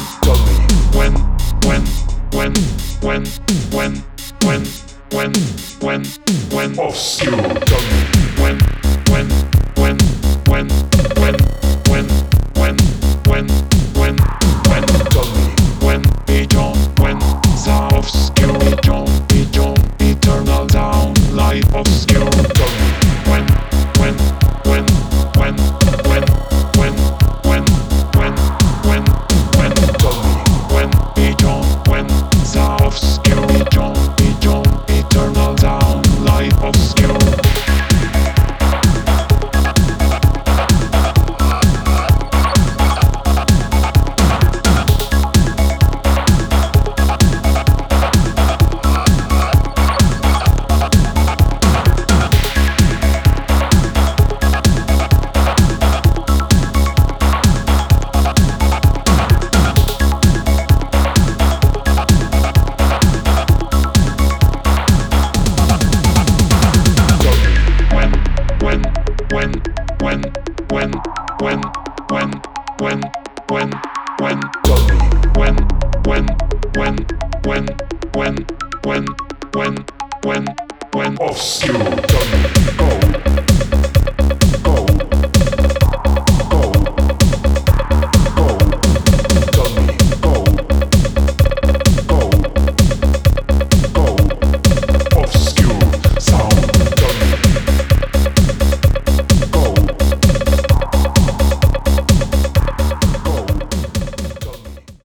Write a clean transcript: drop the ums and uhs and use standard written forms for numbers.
tell me when, when, when, when, when, when, when, when, when, obscure, tell me when, when, when, when, when, when, when, when, when, tell me when, beyond, when, the obscure, beyond, eternal down, life obscure, tell me when, when, when, when, when, when, when, when, when, tell me when, beyond, when, the obscure, beyond, eternal down, life obscure. When, when, when, when, when, when, when, when, when, tell me